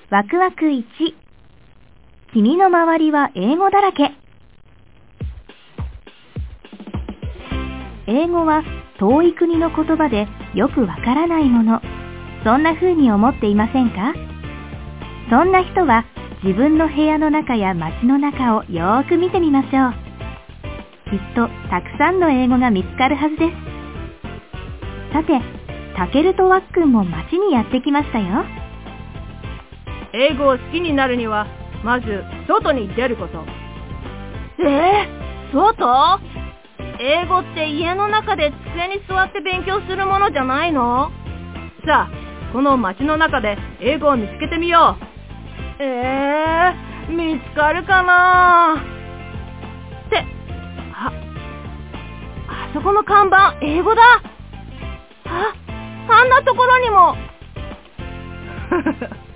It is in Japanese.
ワクワク1、君の周りは英語だらけ。英語は遠い国の言葉でよくわからないもの、そんな風に思っていませんか？そんな人は自分の部屋の中や街の中をよーく見てみましょう。きっとたくさんの英語が見つかるはずです。さて、タケルとワックンも街にやってきましたよ。 英語を好きになるにはまず外に出ること。外？英語って家の中で机に座って勉強するものじゃないの？さあ、この街の中で英語を見つけてみよう。見つかるかなって、あそこの看板英語だ。あんなところにも